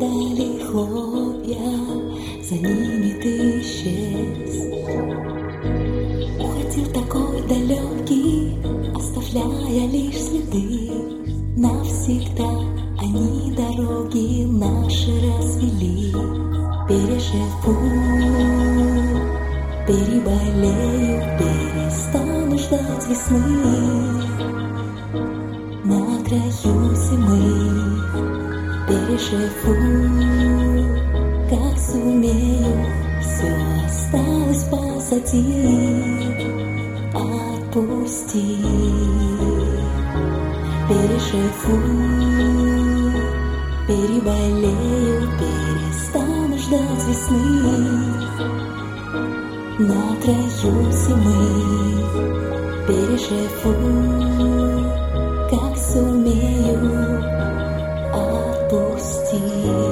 падали хлопья, за ними ты исчез. Уходил такой далекий, оставляя лишь следы. Навсегда они дороги наши развели. Переживу, переболею, перестану ждать весны. На краю зимы переживу, как сумею, все осталось позади. Отпусти, переживу, переболею, перестану ждать весны. На краю зимы переживу, как сумею, отпусти.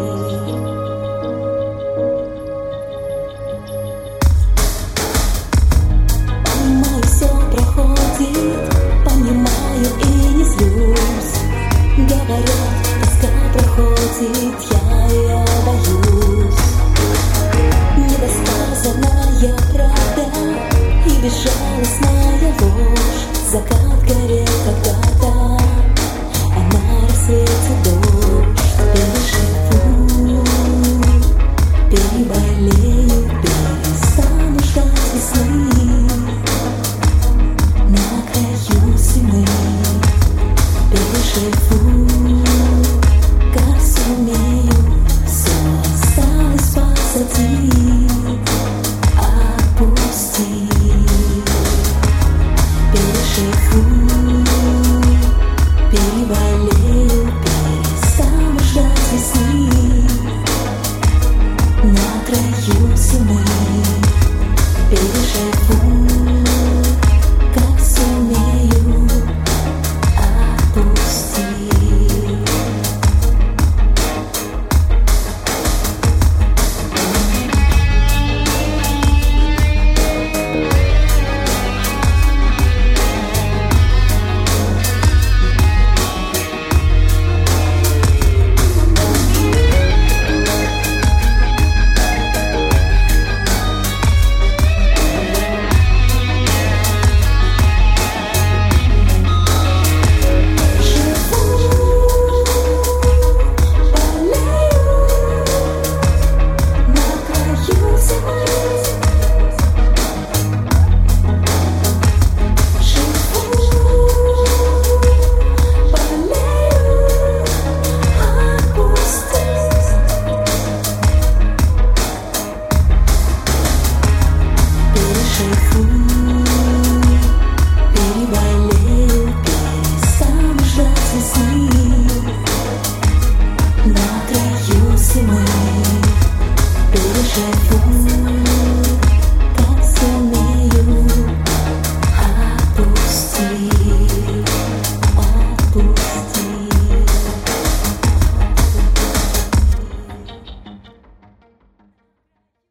Понимаю, все проходит, понимаю и не злюсь. Говорят, тоска проходит, я ее боюсь. Недосказанная правда и безжалостная ложь. Закат горел когда-то, а на рассвете дождь. Переживу, переболею, перестану ждать весны. На краю зимы переживу, как сумею, все осталось позади. Отпусти, переживу, переболею, перестану ждать весны. На краю зимы переживу,